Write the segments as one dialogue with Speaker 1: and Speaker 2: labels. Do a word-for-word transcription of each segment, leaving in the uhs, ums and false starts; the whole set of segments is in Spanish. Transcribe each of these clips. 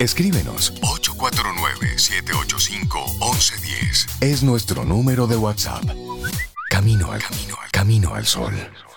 Speaker 1: Escríbenos ocho cuatro nueve, siete ocho cinco, once diez. Es nuestro número de WhatsApp. Camino al camino, al camino al sol.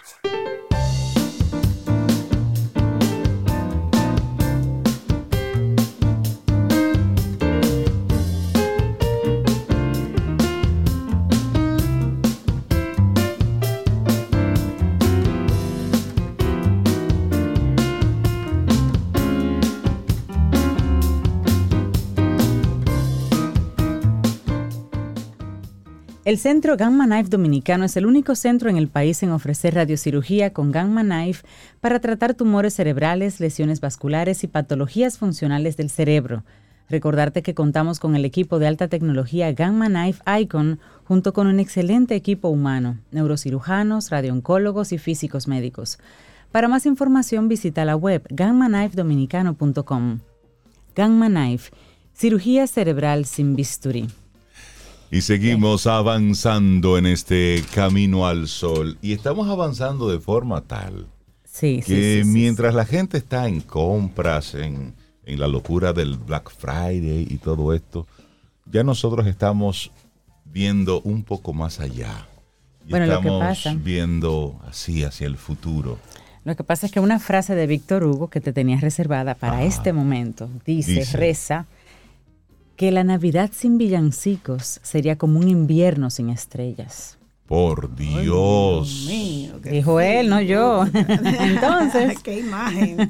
Speaker 2: El Centro Gamma Knife Dominicano es el único centro en el país en ofrecer radiocirugía con Gamma Knife para tratar tumores cerebrales, lesiones vasculares y patologías funcionales del cerebro. Recordarte que contamos con el equipo de alta tecnología Gamma Knife Icon junto con un excelente equipo humano, neurocirujanos, radiooncólogos y físicos médicos. Para más información visita la web gamma knife dominicano punto com. Gamma Knife, cirugía cerebral sin bisturí.
Speaker 3: Y seguimos avanzando en este camino al sol. Y estamos avanzando de forma tal
Speaker 2: sí,
Speaker 3: que
Speaker 2: sí, sí,
Speaker 3: mientras
Speaker 2: sí.
Speaker 3: la gente está en compras, en, en la locura del Black Friday y todo esto, ya nosotros estamos viendo un poco más allá. Y
Speaker 2: bueno,
Speaker 3: estamos
Speaker 2: lo que pasa,
Speaker 3: viendo así hacia el futuro.
Speaker 2: Lo que pasa es que una frase de Víctor Hugo que te tenías reservada para
Speaker 3: Ajá.
Speaker 2: este momento dice,
Speaker 3: Dice.
Speaker 2: reza, que la Navidad sin villancicos sería como un invierno sin estrellas.
Speaker 3: Por Dios.
Speaker 4: Ay, Dios mío,
Speaker 2: Dijo él, no yo. Entonces.
Speaker 4: ¡Qué imagen!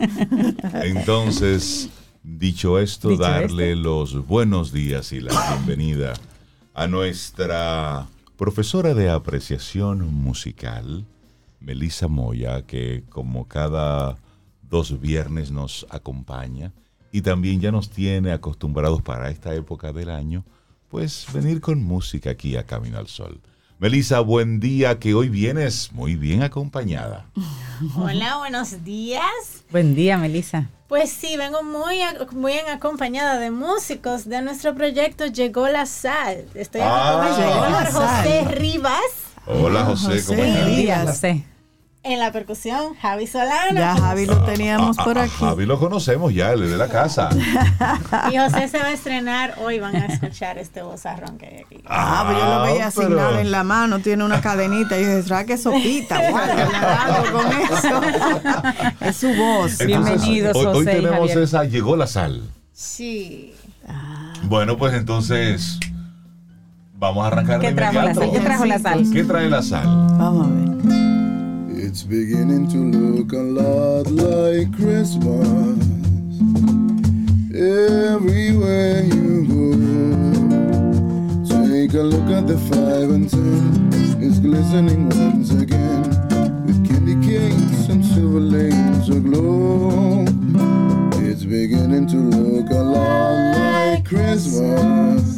Speaker 3: Entonces, dicho esto,
Speaker 2: Dicho
Speaker 3: darle
Speaker 2: esto.
Speaker 3: los buenos días y la bienvenida a nuestra profesora de apreciación musical, Melissa Moya, que como cada dos viernes nos acompaña. Y también ya nos tiene acostumbrados para esta época del año, pues venir con música aquí a Camino al Sol. Melissa, buen día, que hoy vienes muy bien acompañada.
Speaker 5: Hola, buenos días.
Speaker 2: Buen día, Melissa.
Speaker 5: Pues sí, vengo muy, muy bien acompañada de músicos de nuestro proyecto Llegó la Sal. Estoy
Speaker 3: Ah,
Speaker 5: acompañada
Speaker 4: Llegó
Speaker 5: por
Speaker 4: la
Speaker 5: José
Speaker 4: Sal.
Speaker 5: Rivas
Speaker 3: Hola, José, ¿cómo
Speaker 4: José.
Speaker 3: estás?
Speaker 2: Buen día,
Speaker 4: días.
Speaker 2: José.
Speaker 5: en la percusión, Javi Solano.
Speaker 4: Ya Javi lo teníamos por
Speaker 3: A
Speaker 4: aquí.
Speaker 3: Javi lo conocemos ya, él es de la casa.
Speaker 5: Y José se va a estrenar hoy, van a escuchar este vozarrón que hay aquí.
Speaker 4: Ah, pero yo lo veía
Speaker 3: pero-
Speaker 4: asignado en la mano, tiene una cadenita. Y yo dije, ¿será que es sopita? Guau, con eso. Es su voz.
Speaker 3: Entonces,
Speaker 2: Bienvenidos,
Speaker 3: hoy, hoy
Speaker 2: José y
Speaker 3: tenemos
Speaker 2: Javier.
Speaker 3: esa, llegó la sal.
Speaker 5: Sí.
Speaker 3: Bueno, pues entonces vamos a arrancar de
Speaker 2: ¿Qué trajo la
Speaker 3: inmediato.
Speaker 2: sal? ¿Qué trajo la sal?
Speaker 3: ¿Qué trae la sal?
Speaker 4: Vamos a ver.
Speaker 6: It's beginning to look a lot like Christmas. Everywhere you go, take a look at the five and ten. It's glistening once again with candy canes and silver lanes aglow. It's beginning to look a lot like Christmas.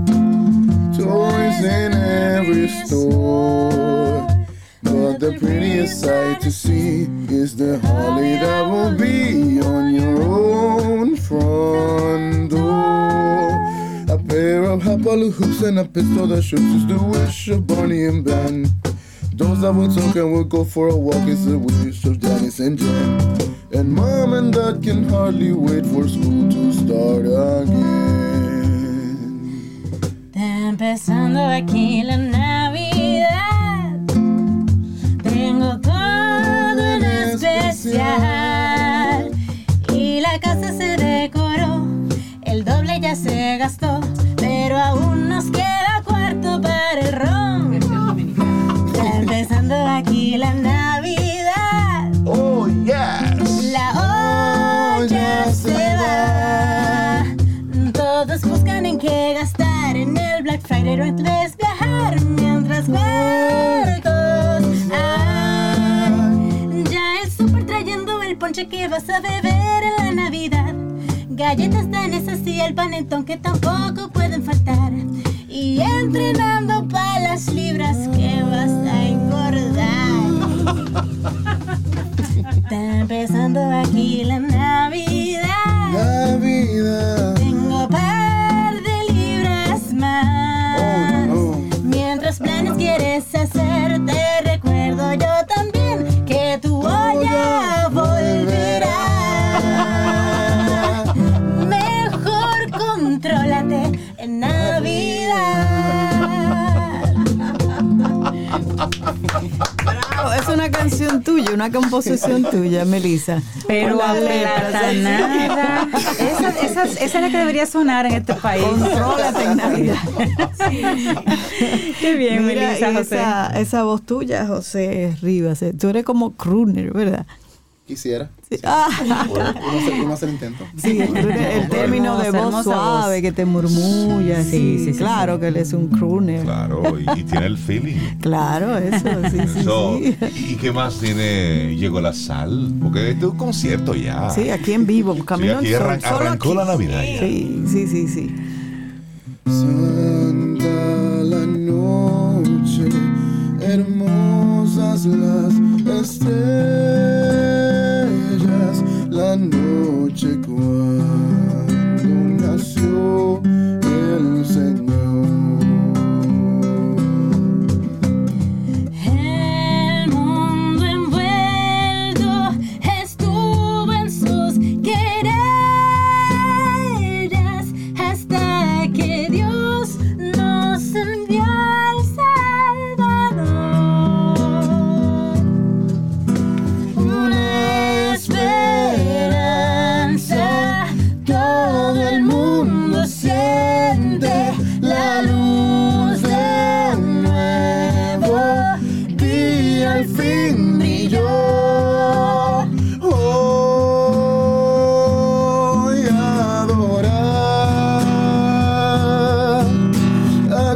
Speaker 6: Toys in every store. But the prettiest sight to see is the holly that will be on your own front door. A pair of hapaloo hoops and a pistol that shoots is the wish of Barney and Ben. Those that will talk and will go for a walk is the wish of Janice and Jen. And Mom and Dad can hardly wait for school to start again.
Speaker 5: Está empezando aquí la Navidad. Tengo todo en especial. Y la casa se decoró. El doble ya se gastó. Pero aún nos queda cuarto para el ron. Está empezando aquí la Navidad.
Speaker 3: Oh, yes.
Speaker 5: La olla se va. Todos buscan en qué gastar. En el Black Friday o entonces viajar. Mientras puercos hay. Ya el super trayendo el ponche que vas a beber en la Navidad. Galletas danesas y el panetón que tampoco pueden faltar. Y entrenando para las libras que vas a engordar. Está empezando aquí la Navidad.
Speaker 6: Navidad.
Speaker 5: Tengo par de libras más.
Speaker 6: Oh, no.
Speaker 5: Mientras planes quieres hacer, te recuerdo yo también que tu olla volverá.
Speaker 4: canción tuya, una composición tuya, Melissa.
Speaker 2: Pero aplatanada. Esa, esa, esa es la que debería sonar en este país.
Speaker 4: Contrólate en Navidad.
Speaker 2: Qué bien,
Speaker 4: Mira,
Speaker 2: Melissa, José.
Speaker 4: Esa, esa voz tuya, José Rivas, eh, tú eres como crooner, ¿verdad?
Speaker 6: Quisiera.
Speaker 4: Sí. Ah.
Speaker 6: Uno hace, uno hace el intento.
Speaker 4: Sí, el, el término de voz suave voz. Que te murmulla. Sí, sí, sí, sí claro sí. Que él es un crooner.
Speaker 3: Claro, y, y tiene el feeling.
Speaker 4: Claro, eso, sí,
Speaker 3: eso,
Speaker 4: sí,
Speaker 3: sí. ¿Y qué más tiene? Llegó la sal, porque este es un concierto ya.
Speaker 4: Sí, aquí en vivo, Camino
Speaker 3: sí, aquí
Speaker 4: al Sol.
Speaker 3: Arran arrancó
Speaker 4: aquí.
Speaker 3: La Navidad ya.
Speaker 4: Sí, sí, sí, sí.
Speaker 6: Santa la noche, hermosas las estrellas, la noche cuando nació el Señor.
Speaker 5: El mundo envuelto estuvo en sus querellas hasta que Dios nos envió al Salvador. Una esperanza, todo el mundo siente la luz de un nuevo día, al fin brilló.
Speaker 6: Hoy adorar a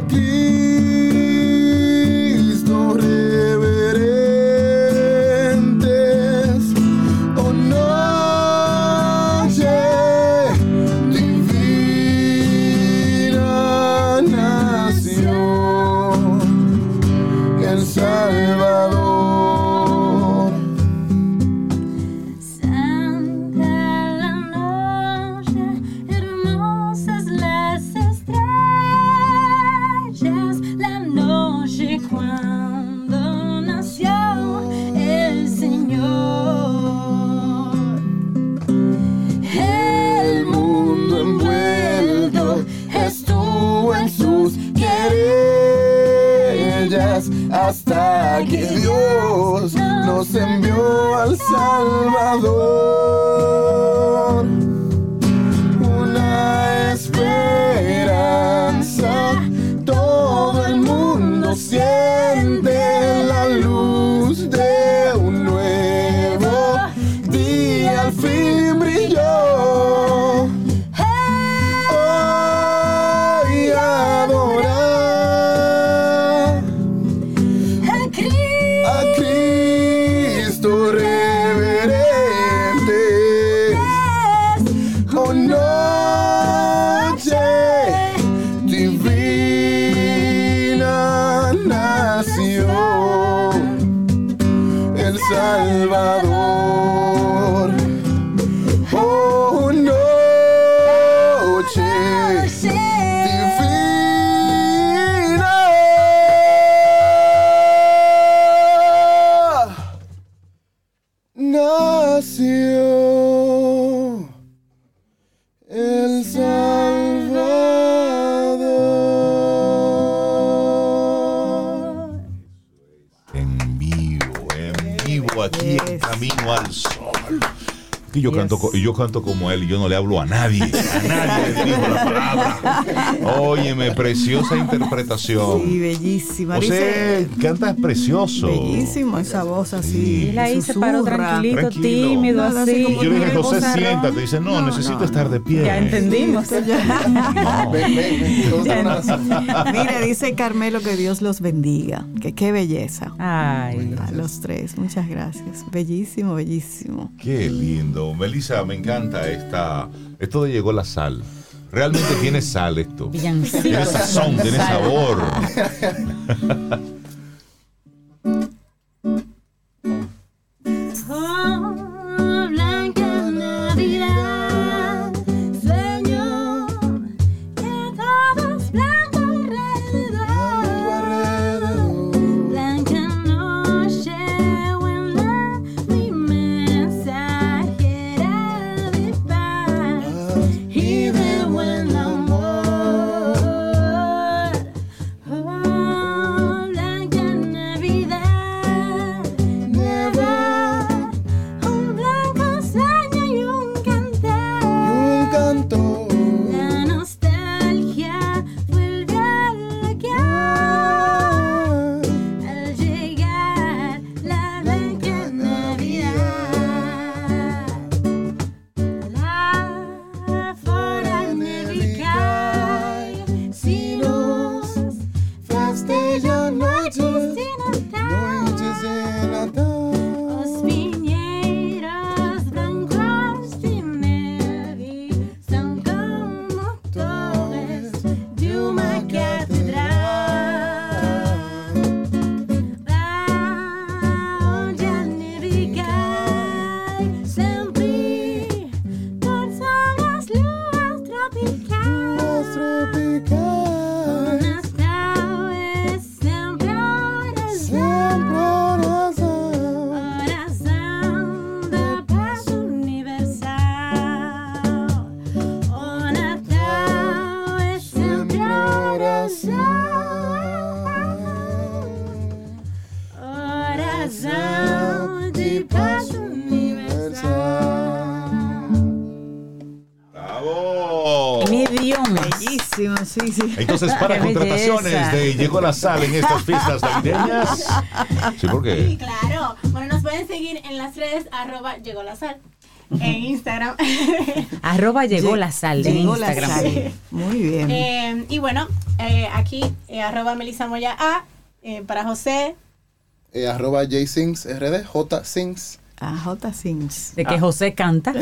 Speaker 6: Cristo reverentes, oh noche divina nació el Salvador.
Speaker 5: Santa la noche, hermosas las estrellas, la noche cuando nació el Señor. El mundo envuelto estuvo en sus
Speaker 6: querellas hasta que Dios nos envió al Salvador. Una esperanza, todo el mundo siente la luz de un nuevo día, al fin brilló. Hoy adorar
Speaker 5: a Cristo.
Speaker 6: a Cristo reverente, oh noche divina nació el Salvador. Oh noche divina nació el Salvador.
Speaker 3: En vivo, en vivo, aquí en Camino al Sol. Y yo,
Speaker 2: Yes.
Speaker 3: canto, co- y yo canto como él, y yo no le hablo a nadie, a nadie le digo la palabra. Óyeme, preciosa interpretación.
Speaker 4: Sí, bellísima.
Speaker 3: José, cantas precioso.
Speaker 4: Bellísimo esa voz así.
Speaker 2: Él ahí se paró
Speaker 4: susurra.
Speaker 2: tranquilito,
Speaker 3: Tranquilo.
Speaker 2: tímido,
Speaker 4: No,
Speaker 2: así.
Speaker 3: Y yo le dije, José,
Speaker 2: Vozarrón.
Speaker 3: siéntate. Dice, no,
Speaker 4: No,
Speaker 3: necesito
Speaker 4: no,
Speaker 3: estar de pie.
Speaker 2: Ya entendimos.
Speaker 6: Ven, ven, ven, todos
Speaker 2: Ya
Speaker 6: tenemos razón.
Speaker 4: Mira, dice Carmelo que Dios los bendiga. Que qué belleza.
Speaker 2: Ay,
Speaker 4: A los tres, muchas gracias. Bellísimo, bellísimo.
Speaker 3: Qué lindo. Melissa, me encanta esta, esto de Llegó la Sal. Realmente tiene sal esto.
Speaker 2: villancicos.
Speaker 3: Tiene sazón, tiene
Speaker 2: Sal.
Speaker 3: sabor.
Speaker 5: Oh, blanca Navidad, sueño que todo es blanco alrededor. Blanca noche, buena, mi mensajera de paz y de buen amor. Oh,
Speaker 2: escuchamos.
Speaker 4: Bellísimo, sí, sí.
Speaker 3: Entonces, para
Speaker 2: Qué
Speaker 3: contrataciones
Speaker 2: belleza.
Speaker 3: de Llegó la Sal en estas fiestas navideñas. Sí, ¿por
Speaker 5: Sí,
Speaker 3: qué?
Speaker 5: claro. Bueno, nos pueden seguir en las redes arroba llegó la sal. En Instagram.
Speaker 2: Arroba llegó la sal en
Speaker 4: Llegó la
Speaker 2: Instagram.
Speaker 4: sal. Muy bien.
Speaker 5: Eh, y bueno, eh, aquí eh, arroba Melissa Moya A. Eh, para José.
Speaker 6: Eh, arroba jsings rd, J Sings.
Speaker 4: A J Sims.
Speaker 2: De que José canta.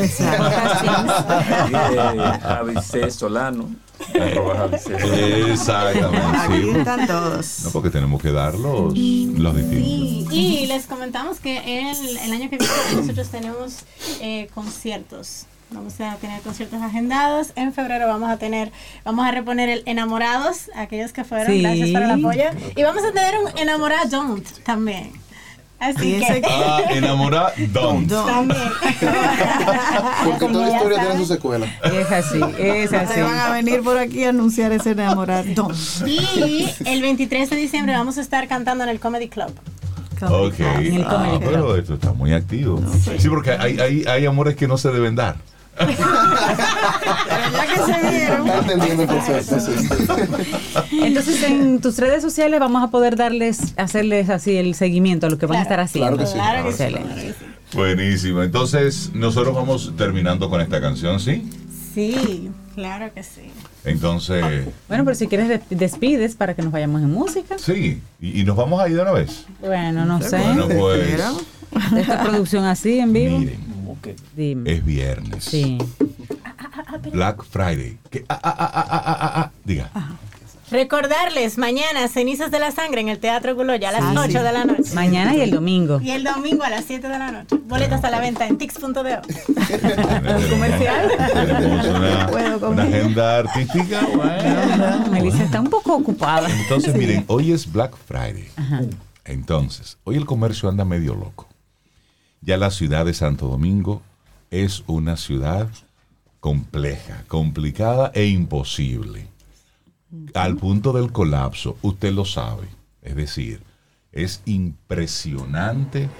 Speaker 7: Javice Solano. Arroba Javice.
Speaker 3: Exactamente.
Speaker 4: Aquí
Speaker 3: Sí.
Speaker 4: están todos.
Speaker 3: No, porque tenemos que dar los, los distintos.
Speaker 5: Sí, y les comentamos que el, el año que viene nosotros tenemos eh, conciertos. Vamos a tener conciertos agendados. En febrero vamos a tener, vamos a reponer el Enamorados, aquellos que fueron,
Speaker 2: Sí.
Speaker 5: gracias por el apoyo. Y vamos a tener un Enamorado Don't también. Así
Speaker 4: Y
Speaker 5: que
Speaker 4: ese-
Speaker 3: Ah, enamorada, don't.
Speaker 4: Don't.
Speaker 5: también.
Speaker 6: Porque
Speaker 5: Como
Speaker 6: toda
Speaker 5: ya
Speaker 6: historia tiene
Speaker 5: saben.
Speaker 6: su secuela.
Speaker 2: Es así, es así.
Speaker 4: Se van a venir por aquí a anunciar ese enamorado.
Speaker 5: Y el veintitrés de diciembre vamos a estar cantando en el Comedy Club.
Speaker 3: Ok.
Speaker 2: En el
Speaker 3: Ah,
Speaker 2: Comedy Club.
Speaker 3: pero esto está muy activo. Sí, porque hay, hay, hay amores que no se deben dar.
Speaker 4: Pero ya que se vieron.
Speaker 6: Está entendiendo el concepto, sí.
Speaker 2: Entonces en tus redes sociales vamos a poder darles, hacerles así el seguimiento a lo que van a estar haciendo.
Speaker 6: Claro que sí.
Speaker 5: Claro que sí.
Speaker 2: Excelente.
Speaker 3: Buenísimo. Entonces, nosotros vamos terminando con esta canción, ¿sí?
Speaker 5: Sí, claro que sí.
Speaker 3: Entonces,
Speaker 2: Bueno, pero si quieres de- despides para que nos vayamos en música.
Speaker 3: sí. ¿Y, y nos vamos a ir de una vez?
Speaker 2: Bueno, no sé.
Speaker 3: Bueno, pues,
Speaker 2: De esta producción así en vivo.
Speaker 3: miren,
Speaker 2: Dime.
Speaker 3: es viernes.
Speaker 2: Sí.
Speaker 3: Black Friday. ¿Qué? Ah, ah, ah, ah, ah, ah, ah. Diga.
Speaker 5: Recordarles, mañana, Cenizas de la Sangre en el Teatro Guloya a las
Speaker 4: Ah,
Speaker 5: ocho
Speaker 4: sí.
Speaker 5: de la noche.
Speaker 2: Mañana y el domingo.
Speaker 5: Y el domingo a las siete de la noche. Boletas a la venta en tix punto de o.
Speaker 3: Comercial. Tenemos una,
Speaker 4: Puedo comer.
Speaker 3: una agenda artística. Bueno.
Speaker 2: Melissa está un poco ocupada.
Speaker 3: Entonces, miren, hoy es Black Friday. Entonces, hoy el comercio anda medio loco. Ya la ciudad de Santo Domingo es una ciudad compleja, complicada e imposible. Al punto del colapso, usted lo sabe. Es decir, es impresionante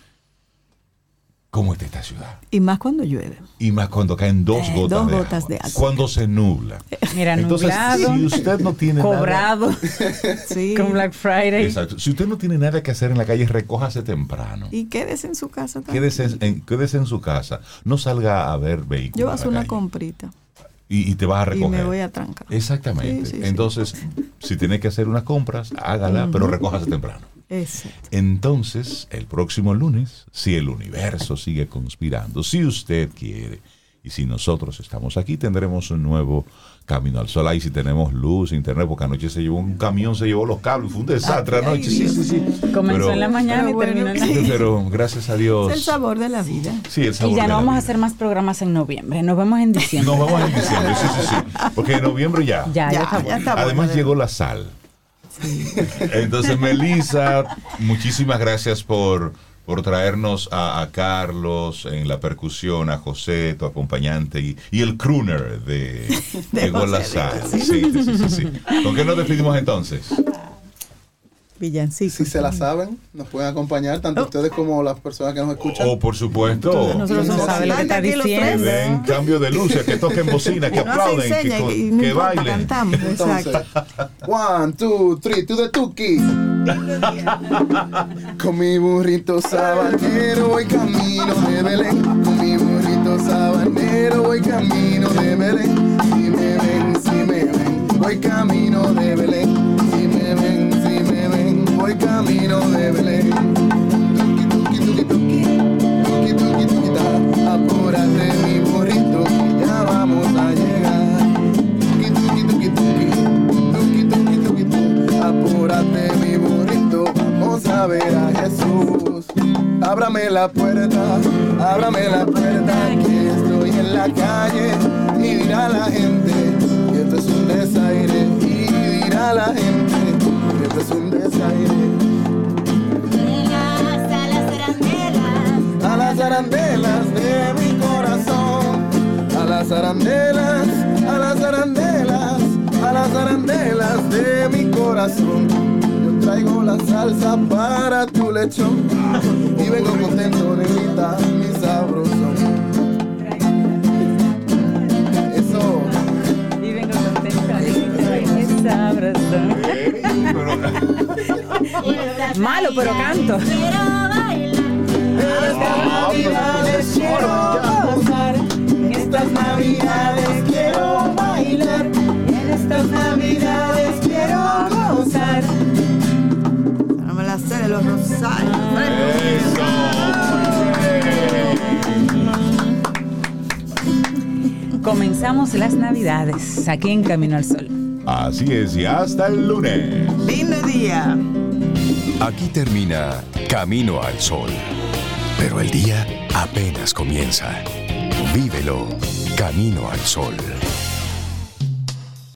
Speaker 3: cómo está esta ciudad.
Speaker 4: Y más cuando llueve.
Speaker 3: Y más cuando caen dos
Speaker 4: Eh,
Speaker 3: gotas,
Speaker 4: dos
Speaker 3: de,
Speaker 4: gotas
Speaker 3: agua.
Speaker 4: de agua.
Speaker 3: Cuando se nubla.
Speaker 2: Mira,
Speaker 3: Entonces,
Speaker 2: nublado,
Speaker 3: si usted no tiene nada...
Speaker 2: cobrado
Speaker 4: Sí.
Speaker 2: con Black Friday.
Speaker 3: Exacto. Si usted no tiene nada que hacer en la calle, recójase temprano.
Speaker 4: Y quédese en su casa también.
Speaker 3: Quédese en, quédese en su casa. No salga a ver vehículos.
Speaker 4: Yo
Speaker 3: a
Speaker 4: hago
Speaker 3: la
Speaker 4: una
Speaker 3: calle.
Speaker 4: comprita
Speaker 3: Y, y te vas a
Speaker 4: y
Speaker 3: recoger.
Speaker 4: me voy a trancar.
Speaker 3: Exactamente.
Speaker 4: Sí, sí, sí.
Speaker 3: Entonces, si tiene que hacer unas compras, hágala, pero recójase temprano.
Speaker 4: Exacto.
Speaker 3: Entonces, el próximo lunes, si el universo sigue conspirando, si usted quiere, y si nosotros estamos aquí, tendremos un nuevo Camino al Sol. Ahí si tenemos luz, internet, porque anoche se llevó un camión, se llevó los cables, fue un desastre
Speaker 4: Ay,
Speaker 3: anoche. Sí, sí, sí.
Speaker 2: Comenzó
Speaker 3: Pero-
Speaker 2: en la mañana y
Speaker 4: pero
Speaker 2: terminó en la
Speaker 4: bueno.
Speaker 3: Pero gracias a Dios.
Speaker 4: Es el sabor de la vida.
Speaker 3: Sí, el sabor
Speaker 2: Y ya
Speaker 3: de
Speaker 2: no
Speaker 3: la
Speaker 2: vamos a
Speaker 3: vida.
Speaker 2: hacer más programas en noviembre. Nos vemos en diciembre.
Speaker 3: Nos vamos en diciembre, sí, sí, sí. Porque en noviembre ya.
Speaker 2: Ya, ya,
Speaker 4: Ya,
Speaker 2: está
Speaker 4: ya
Speaker 2: bueno.
Speaker 4: está bueno,
Speaker 3: Además
Speaker 4: de
Speaker 3: llegó la sal. Entonces, Melissa, muchísimas gracias por, por traernos a, a Carlos en la percusión, a José, tu acompañante, y, y el crooner de
Speaker 4: De
Speaker 3: Llegó la
Speaker 4: José,
Speaker 3: sal. Sí, sí, sí, sí, sí. ¿Con qué nos despedimos entonces?
Speaker 4: Villancico.
Speaker 6: Si se la saben, nos pueden acompañar, tanto ustedes como las personas que nos escuchan.
Speaker 3: Oh, por supuesto.
Speaker 2: Nosotros no
Speaker 6: Sí,
Speaker 2: sabemos lo que está
Speaker 4: aquí los
Speaker 3: Que
Speaker 2: diciendo.
Speaker 3: den cambio de luces, que toquen bocina, que
Speaker 4: No se
Speaker 3: aplauden, que,
Speaker 4: enseña
Speaker 3: co-
Speaker 4: y no
Speaker 3: que
Speaker 4: importa,
Speaker 3: bailen.
Speaker 4: cantamos.
Speaker 6: Entonces,
Speaker 4: Exacto.
Speaker 6: one, two, three, to the tuki. Con mi burrito sabanero voy camino de Belén. Con mi burrito sabanero voy camino de Belén. Si me ven, si me ven, voy camino de Belén. Si me ven, si me ven, voy camino de Belén. Tuki, tuki, tuki, tuki. Tuki, tuki, tuki, ta. Apúrate mi burrito, que ya vamos a llegar. Tuki, tuki, tuki, tuki. Tuki, tuki, tuki, tuki. Apúrate mi burrito, vamos a ver a Jesús. Ábrame la puerta, ábrame la puerta, que estoy en la calle. Y dirá la gente que esto es un desaire. Y dirá la gente que esto es un desaire.
Speaker 5: A las arandelas.
Speaker 6: A las arandelas de mi corazón, a las arandelas, a las arandelas, a las arandelas de mi corazón. Yo traigo la salsa para tu lechón y vengo contento de gritar mi sabrosón. Eso.
Speaker 2: Y vengo contento. Malo, pero canto.
Speaker 5: Quiero bailar.
Speaker 8: Estas navidades quiero gozar, en estas navidades quiero bailar, en estas navidades quiero gozar.
Speaker 4: No me la sé de los rosarios.
Speaker 2: Comenzamos las navidades aquí en Camino al Sol.
Speaker 3: Así es, y hasta el lunes.
Speaker 4: Lindo día.
Speaker 1: Aquí termina Camino al Sol. Pero el día apenas comienza. Vívelo Camino al Sol.